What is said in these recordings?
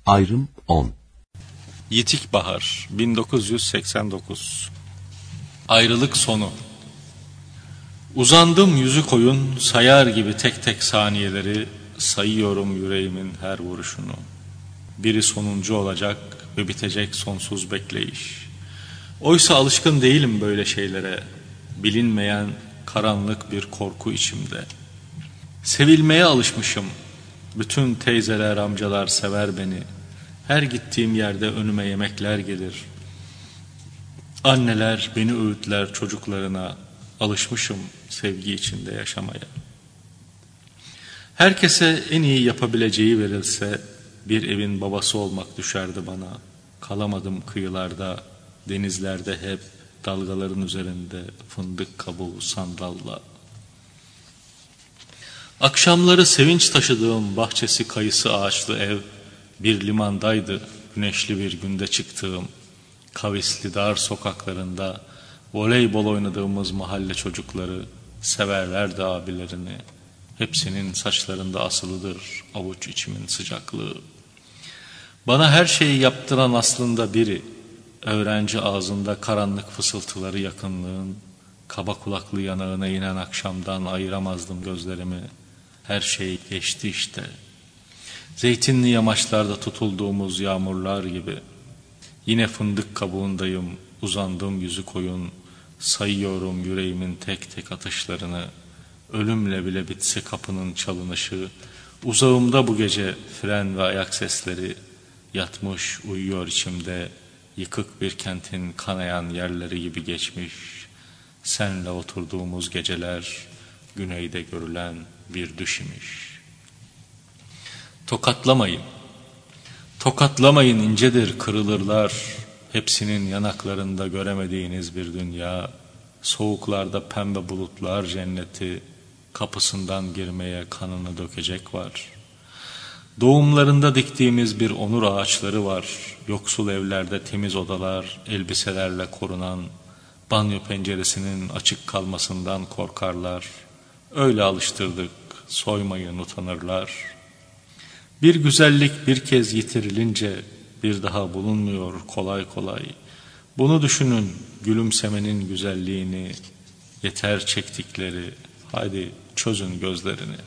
Ayrım 10. Yitik Bahar 1989. Ayrılık sonu. Uzandım yüzü koyun, sayar gibi tek tek saniyeleri, sayıyorum yüreğimin her vuruşunu. Biri sonuncu olacak ve bitecek sonsuz bekleyiş. Oysa alışkın değilim böyle şeylere, bilinmeyen karanlık bir korku içimde. Sevilmeye alışmışım, bütün teyzeler amcalar sever beni. Her gittiğim yerde önüme yemekler gelir. Anneler beni öğütler çocuklarına, alışmışım sevgi içinde yaşamaya. Herkese en iyi yapabileceği verilse, bir evin babası olmak düşerdi bana. Kalamadım kıyılarda, denizlerde hep, dalgaların üzerinde fındık kabuğu sandalla. Akşamları sevinç taşıdığım bahçesi kayısı ağaçlı ev, bir limandaydı güneşli bir günde çıktığım. Kavisli dar sokaklarında voleybol oynadığımız mahalle çocukları severlerdi abilerini. Hepsinin saçlarında asılıdır avuç içimin sıcaklığı. Bana her şeyi yaptıran aslında biri, öğrenci ağzında karanlık fısıltıları yakınlığın, kaba kulaklı yanağına inen akşamdan ayıramazdım gözlerimi. Her şey geçti işte. Zeytinli yamaçlarda tutulduğumuz yağmurlar gibi. Yine fındık kabuğundayım, uzandım yüzü koyun, sayıyorum yüreğimin tek tek atışlarını. Ölümle bile bitse kapının çalınışı, uzağımda bu gece fren ve ayak sesleri, yatmış uyuyor içimde, yıkık bir kentin kanayan yerleri gibi geçmiş. Senle oturduğumuz geceler, güneyde görülen bir düş imiş. Tokatlamayın, tokatlamayın incedir kırılırlar, hepsinin yanaklarında göremediğiniz bir dünya, soğuklarda pembe bulutlar cenneti, kapısından girmeye kanını dökecek var. Doğumlarında diktiğimiz bir onur ağaçları var, yoksul evlerde temiz odalar, elbiselerle korunan, banyo penceresinin açık kalmasından korkarlar. Öyle alıştırdık, soymayın utanırlar. Bir güzellik bir kez yitirilince bir daha bulunmuyor kolay kolay. Bunu düşünün, gülümsemenin güzelliğini, yeter çektikleri, haydi çözün gözlerini.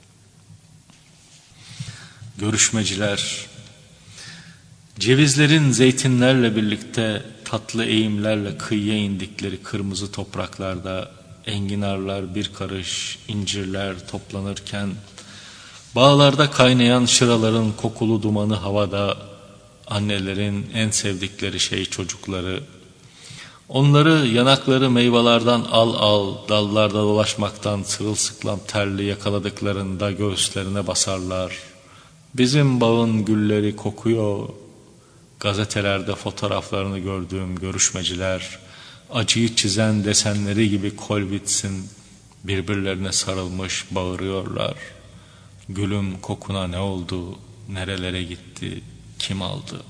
Görüşmeciler, cevizlerin zeytinlerle birlikte tatlı eğimlerle kıyıya indikleri kırmızı topraklarda enginarlar bir karış, incirler toplanırken, bağlarda kaynayan şıraların kokulu dumanı havada, annelerin en sevdikleri şey çocukları, onları yanakları meyvelerden al al, dallarda dolaşmaktan sırılsıklam terli yakaladıklarında göğüslerine basarlar. Bizim bağın gülleri kokuyor. Gazetelerde fotoğraflarını gördüğüm görüşmeciler, acıyı çizen desenleri gibi Kolwitz'in birbirlerine sarılmış bağırıyorlar. Gülüm kokuna ne oldu, nerelere gitti, kim aldı?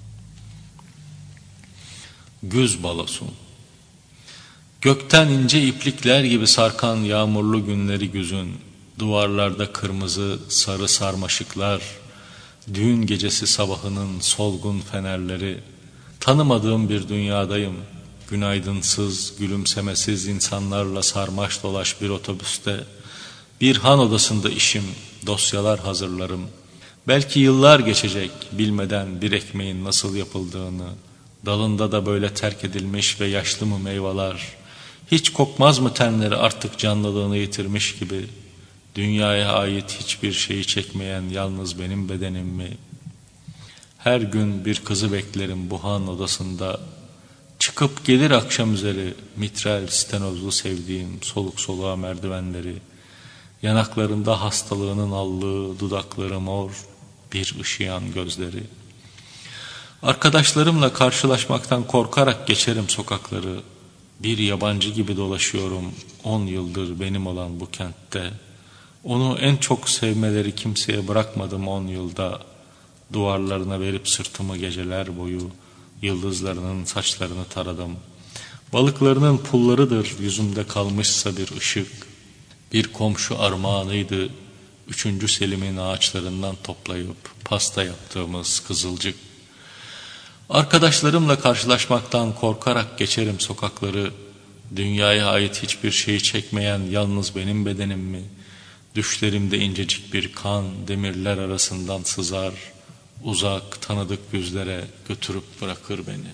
Güz balosu. Gökten ince iplikler gibi sarkan yağmurlu günleri güzün, duvarlarda kırmızı sarı sarmaşıklar, düğün gecesi sabahının solgun fenerleri, tanımadığım bir dünyadayım, günaydınsız, gülümsemesiz insanlarla sarmaş dolaş bir otobüste, bir han odasında işim, dosyalar hazırlarım, belki yıllar geçecek bilmeden bir ekmeğin nasıl yapıldığını, dalında da böyle terk edilmiş ve yaşlı mı meyveler, hiç kokmaz mı tenleri artık canlılığını yitirmiş gibi, dünyaya ait hiçbir şeyi çekmeyen yalnız benim bedenim mi? Her gün bir kızı beklerim bu han odasında, çıkıp gelir akşam üzeri mitrel stenozlu sevdiğim soluk soluğa merdivenleri, yanaklarında hastalığının allığı, dudakları mor, bir ışıyan gözleri. Arkadaşlarımla karşılaşmaktan korkarak geçerim sokakları, bir yabancı gibi dolaşıyorum 10 yıldır benim olan bu kentte. Onu en çok sevmeleri kimseye bırakmadım 10 yılda, duvarlarına verip sırtımı geceler boyu, yıldızlarının saçlarını taradım. Balıklarının pullarıdır yüzümde kalmışsa bir ışık, bir komşu armağanıydı, 3. Selim'in ağaçlarından toplayıp pasta yaptığımız kızılcık. Arkadaşlarımla karşılaşmaktan korkarak geçerim sokakları. Dünyaya ait hiçbir şeyi çekmeyen yalnız benim bedenim mi? Düşlerimde incecik bir kan demirler arasından sızar, uzak tanıdık yüzlere götürüp bırakır beni.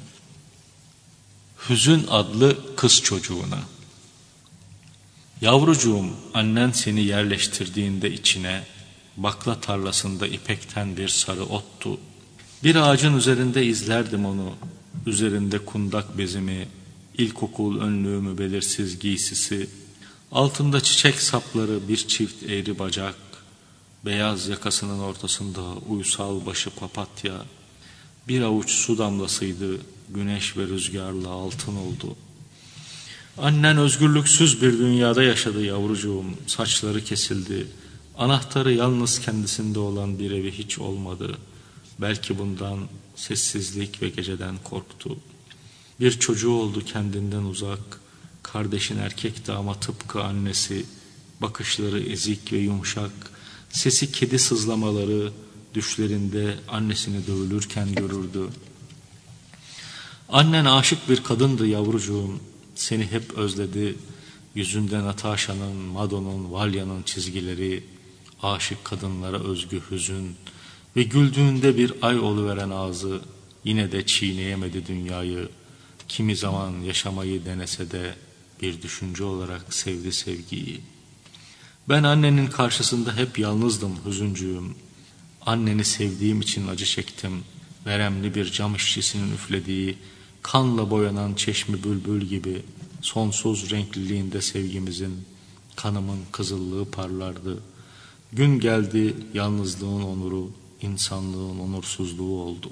Hüzün adlı kız çocuğuna. Yavrucuğum, annen seni yerleştirdiğinde içine, bakla tarlasında ipekten bir sarı ottu. Bir ağacın üzerinde izlerdim onu, üzerinde kundak bezimi, ilkokul önlüğümü belirsiz giysisi, altında çiçek sapları bir çift eğri bacak, beyaz yakasının ortasında uysal başı papatya, bir avuç su damlasıydı, güneş ve rüzgarla altın oldu. Annen özgürlüksüz bir dünyada yaşadı yavrucuğum, saçları kesildi, anahtarı yalnız kendisinde olan bir evi hiç olmadı. Belki bundan sessizlik ve geceden korktu. Bir çocuğu oldu kendinden uzak, kardeşin erkekti ama tıpkı annesi, bakışları ezik ve yumuşak, sesi kedi sızlamaları, düşlerinde annesini dövülürken görürdü. Annen aşık bir kadındı yavrucuğum, seni hep özledi, yüzünde Natasha'nın, Mado'nun, Valya'nın çizgileri, aşık kadınlara özgü hüzün ve güldüğünde bir ay oluveren ağzı, yine de çiğneyemedi dünyayı, kimi zaman yaşamayı denese de bir düşünce olarak sevdi sevgiyi. Ben annenin karşısında hep yalnızdım hüzüncüğüm, anneni sevdiğim için acı çektim, veremli bir cam işçisinin üflediği, kanla boyanan çeşmi bülbül gibi sonsuz renkliliğinde sevgimizin, kanımın kızıllığı parlardı. Gün geldi, yalnızlığın onuru, insanlığın onursuzluğu oldu.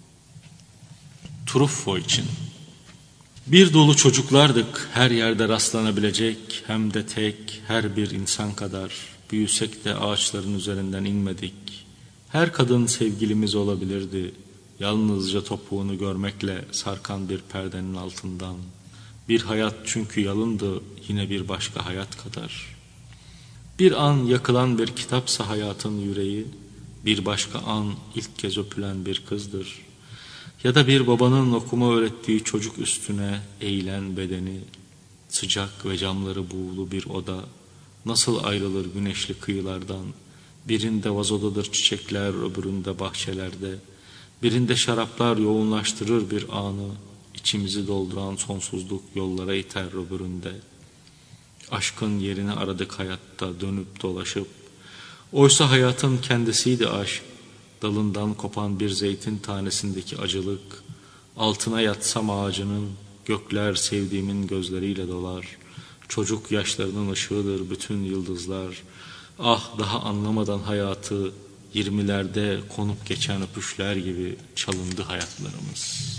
Truffo için. Bir dolu çocuklardık, her yerde rastlanabilecek, hem de tek, her bir insan kadar. Büyüsek de ağaçların üzerinden inmedik. Her kadın sevgilimiz olabilirdi. Yalnızca topuğunu görmekle sarkan bir perdenin altından. Bir hayat çünkü yalındı, yine bir başka hayat kadar. Bir an yakılan bir kitapsa hayatın yüreği, bir başka an ilk kez öpülen bir kızdır. Ya da bir babanın okuma öğrettiği çocuk üstüne eğilen bedeni, sıcak ve camları buğulu bir oda, nasıl ayrılır güneşli kıyılardan, birinde vazodadır çiçekler, öbüründe bahçelerde, birinde şaraplar yoğunlaştırır bir anı, içimizi dolduran sonsuzluk yollara iter öbüründe. Aşkın yerini aradık hayatta dönüp dolaşıp, oysa hayatın kendisiydi aşk, dalından kopan bir zeytin tanesindeki acılık, altına yatsam ağacının, gökler sevdiğimin gözleriyle dolar, çocuk yaşlarının ışığıdır bütün yıldızlar, ah daha anlamadan hayatı, 20'lerde konup geçen öpüşler gibi çalındı hayatlarımız.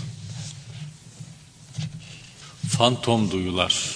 Fantom duyular.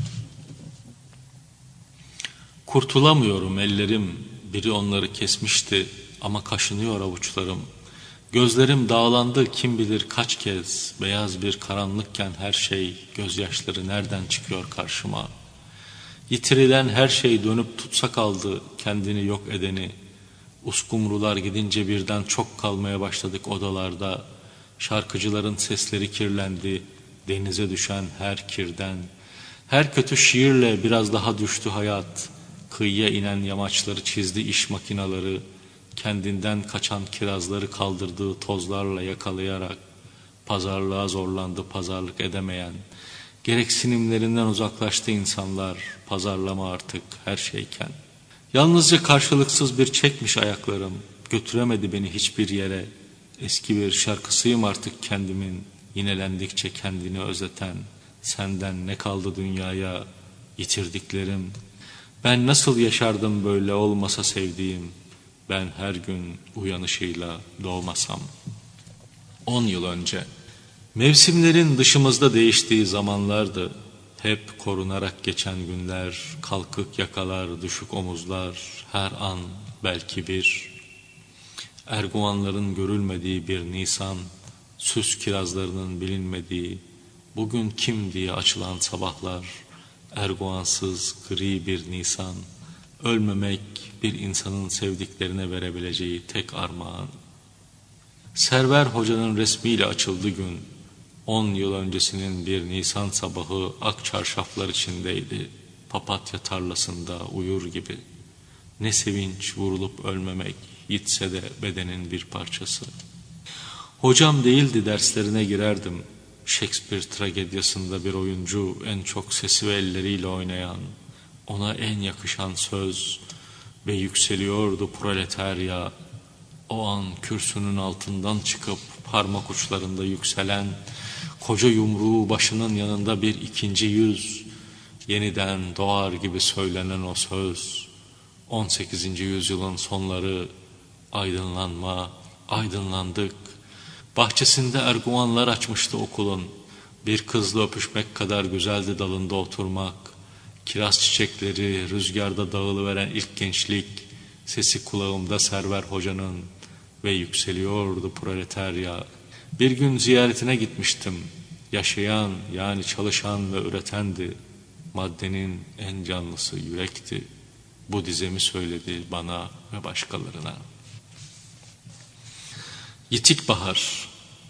Kurtulamıyorum ellerim, biri onları kesmişti ama kaşınıyor avuçlarım. Gözlerim dağlandı kim bilir kaç kez, beyaz bir karanlıkken her şey, gözyaşları nereden çıkıyor karşıma. Yitirilen her şey dönüp tutsa kaldı kendini yok edeni. Uskumrular gidince birden çok kalmaya başladık odalarda. Şarkıcıların sesleri kirlendi, denize düşen her kirden. Her kötü şiirle biraz daha düştü hayat. Kıyıya inen yamaçları çizdi iş makinaları. Kendinden kaçan kirazları kaldırdığı tozlarla yakalayarak. Pazarlığa zorlandı pazarlık edemeyen. Gereksinimlerinden uzaklaştı insanlar, pazarlama artık her şeyken. Yalnızca karşılıksız bir çekmiş ayaklarım, götüremedi beni hiçbir yere. Eski bir şarkısıyım artık kendimin, yinelendikçe kendini özeten. Senden ne kaldı dünyaya, yitirdiklerim. Ben nasıl yaşardım böyle olmasa sevdiğim, ben her gün uyanışıyla doğmasam. 10 yıl önce. Mevsimlerin dışımızda değiştiği zamanlardı. Hep korunarak geçen günler, kalkık yakalar, düşük omuzlar, her an belki bir. Erguvanların görülmediği bir Nisan, süs kirazlarının bilinmediği, bugün kim diye açılan sabahlar, erguvansız gri bir Nisan, Ölmemek bir insanın sevdiklerine verebileceği tek armağan. Server Hoca'nın resmiyle açıldığı gün, 10 yıl öncesinin bir Nisan sabahı ak çarşaflar içindeydi. Papatya tarlasında uyur gibi. Ne sevinç vurulup ölmemek, yitse de bedenin bir parçası. Hocam değildi, derslerine girerdim. Shakespeare tragedyasında bir oyuncu en çok sesi ve elleriyle oynayan, ona en yakışan söz ve yükseliyordu proletarya. O an kürsünün altından çıkıp parmak uçlarında yükselen koca yumruğu başının yanında bir ikinci yüz, yeniden doğar gibi söylenen o söz. 18. yüzyılın sonları, aydınlanma, aydınlandık. Bahçesinde erguvanlar açmıştı okulun. Bir kızla öpüşmek kadar güzeldi dalında oturmak. Kiraz çiçekleri rüzgarda dağılıveren ilk gençlik, sesi kulağımda Server Hoca'nın ve yükseliyordu proletarya. Bir gün ziyaretine gitmiştim. Yaşayan, yani çalışan ve üretendi. Maddenin en canlısı yürekti. Bu dizemi söyledi bana ve başkalarına. Yitik bahar.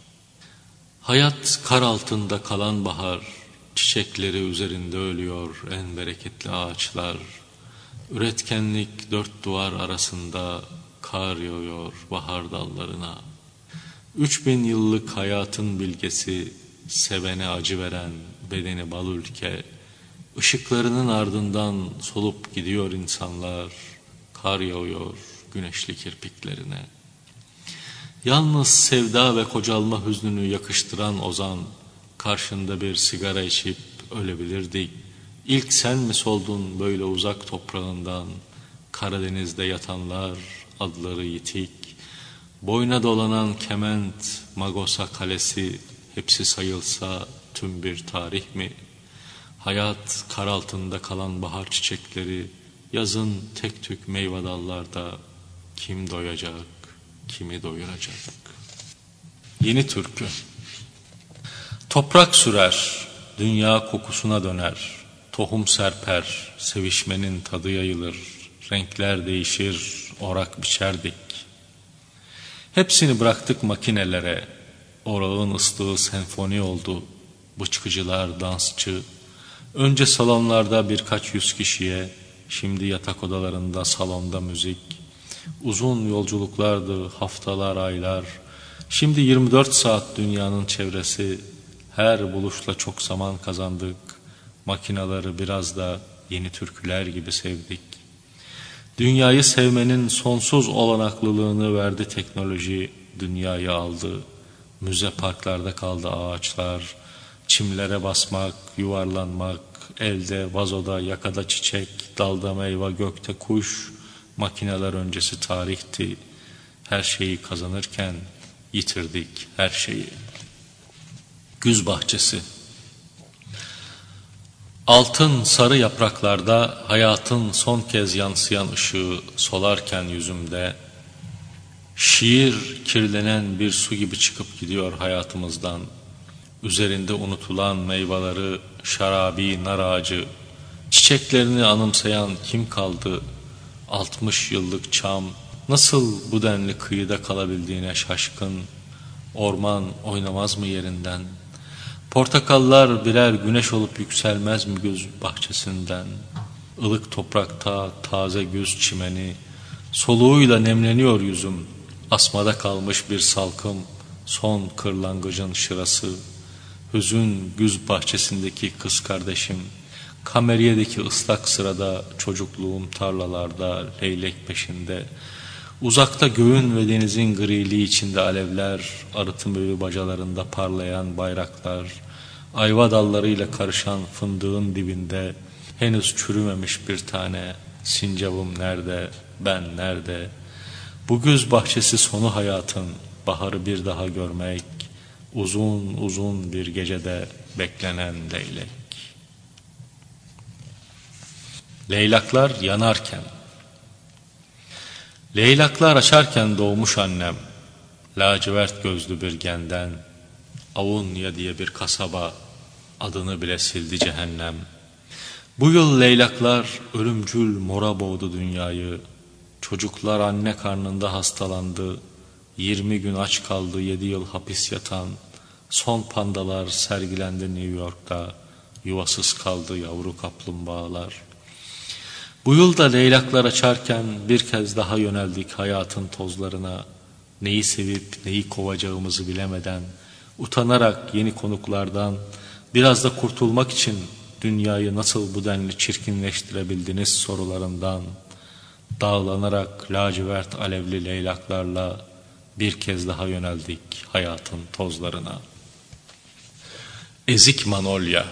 Hayat kar altında kalan bahar. Çiçekleri üzerinde ölüyor en bereketli ağaçlar. Üretkenlik dört duvar arasında kar yağıyor bahar dallarına. 3000 yıllık hayatın bilgesi, sevene acı veren bedeni bal ülke. Işıklarının ardından solup gidiyor insanlar. Kar yağıyor güneşli kirpiklerine. Yalnız sevda ve kocalma hüznünü yakıştıran ozan, karşında bir sigara içip ölebilirdik. İlk sen mi soldun böyle uzak toprağından? Karadeniz'de yatanlar, adları yitik. Boyna dolanan kement, Magosa kalesi, hepsi sayılsa tüm bir tarih mi? Hayat kar altında kalan bahar çiçekleri, yazın tek tük meyve dallarda, kim doyacak, kimi doyuracak? Yeni türkü. Toprak sürer, dünya kokusuna döner. Tohum serper, sevişmenin tadı yayılır. Renkler değişir, orak biçerdik. Hepsini bıraktık makinelere. Orağın ıslığı senfoni oldu. Bıçkıcılar dansçı. Önce salonlarda birkaç yüz kişiye, şimdi yatak odalarında salonda müzik. Uzun yolculuklardı, haftalar, aylar. Şimdi 24 saat dünyanın çevresi. Her buluşla çok zaman kazandık. Makinaları biraz da yeni türküler gibi sevdik. Dünyayı sevmenin sonsuz olanaklılığını verdi teknoloji. Dünyayı aldı. Müze parklarda kaldı ağaçlar. Çimlere basmak, yuvarlanmak, elde, vazoda, yakada çiçek, dalda meyve, gökte kuş. Makineler öncesi tarihti. Her şeyi kazanırken yitirdik her şeyi. Güz bahçesi. Altın sarı yapraklarda hayatın son kez yansıyan ışığı solarken yüzümde, şiir kirlenen bir su gibi çıkıp gidiyor hayatımızdan. Üzerinde unutulan meyveleri, şarabi nar ağacı, çiçeklerini anımsayan kim kaldı? 60 yıllık çam nasıl bu denli kıyıda kalabildiğine şaşkın. Orman oynamaz mı yerinden? Portakallar birer güneş olup yükselmez mi göz bahçesinden? Ilık toprakta taze güz çimeni, soluğuyla nemleniyor yüzüm. Asmada kalmış bir salkım, son kırlangıcın şırası. Hüzün güz bahçesindeki kız kardeşim, kameriyedeki ıslak sırada çocukluğum tarlalarda leylek peşinde. Uzakta göğün ve denizin griliği içinde alevler, arıtım ölü bacalarında parlayan bayraklar, ayva dallarıyla karışan fındığın dibinde henüz çürümemiş bir tane sincabım nerede, ben nerede? Bu güz bahçesi sonu hayatın, baharı bir daha görmek, uzun uzun bir gecede beklenen leylek. Leylaklar yanarken. Leylaklar açarken doğmuş annem, lacivert gözlü bir genden, Avunya diye bir kasaba, adını bile sildi cehennem. Bu yıl leylaklar ölümcül mora boğdu dünyayı. Çocuklar anne karnında hastalandı. 20 gün aç kaldı 7 yıl hapis yatan. Son pandalar sergilendi New York'ta. Yuvasız kaldı yavru kaplumbağalar. Bu yılda leylaklar açarken bir kez daha yöneldik hayatın tozlarına. Neyi sevip neyi kovacağımızı bilemeden, utanarak yeni konuklardan, biraz da kurtulmak için dünyayı nasıl bu denli çirkinleştirebildiniz sorularından, dağlanarak lacivert alevli leylaklarla bir kez daha yöneldik hayatın tozlarına. Ezik Manolya.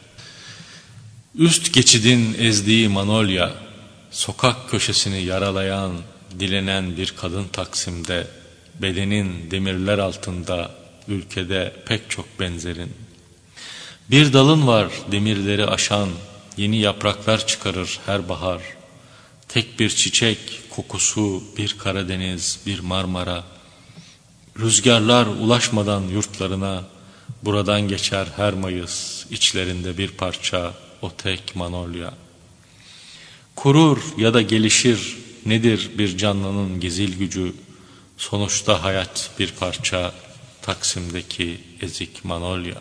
Üst geçidin ezdiği Manolya, sokak köşesini yaralayan, dilenen bir kadın Taksim'de, bedenin demirler altında, ülkede pek çok benzerin. Bir dalın var demirleri aşan, yeni yapraklar çıkarır her bahar. Tek bir çiçek, kokusu bir Karadeniz, bir Marmara. Rüzgarlar ulaşmadan yurtlarına, buradan geçer her Mayıs, içlerinde bir parça o tek Manolya. Kurur ya da gelişir, nedir bir canlının gizil gücü? Sonuçta hayat bir parça, Taksim'deki ezik Manolya.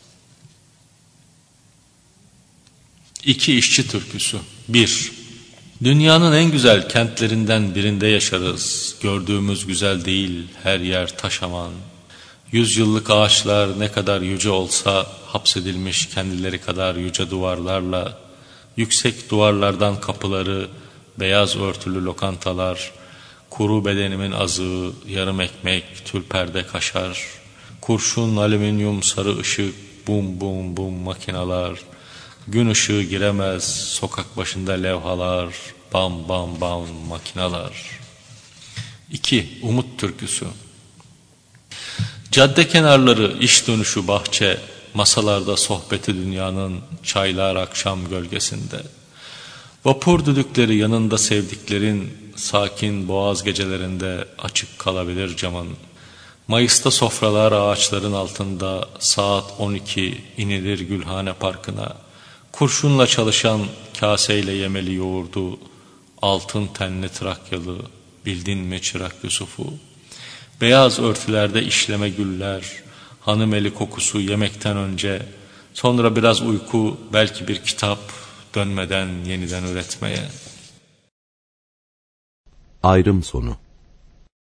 İki işçi türküsü. 1. Dünyanın en güzel kentlerinden birinde yaşarız. Gördüğümüz güzel değil, her yer taş aman. 100 yıllık ağaçlar ne kadar yüce olsa, hapsedilmiş kendileri kadar yüce duvarlarla, yüksek duvarlardan kapıları, beyaz örtülü lokantalar, kuru bedenimin azığı, yarım ekmek, tül perde kaşar, kurşun alüminyum sarı ışık, bum bum bum makinalar, gün ışığı giremez, sokak başında levhalar, bam bam bam makinalar. 2. Umut türküsü. Cadde kenarları, iş dönüşü bahçe, masalarda sohbeti dünyanın, çaylar akşam gölgesinde. Vapur düdükleri yanında sevdiklerin, sakin boğaz gecelerinde açık kalabilir camın. Mayıs'ta sofralar ağaçların altında, saat 12 inilir Gülhane Parkı'na. Kurşunla çalışan kaseyle yemeli yoğurdu, altın tenli Trakyalı, bildin mi çırak Yusuf'u? Beyaz örtülerde işleme güller, hanım eli kokusu yemekten önce, sonra biraz uyku, belki bir kitap, dönmeden yeniden üretmeye. Ayrım sonu.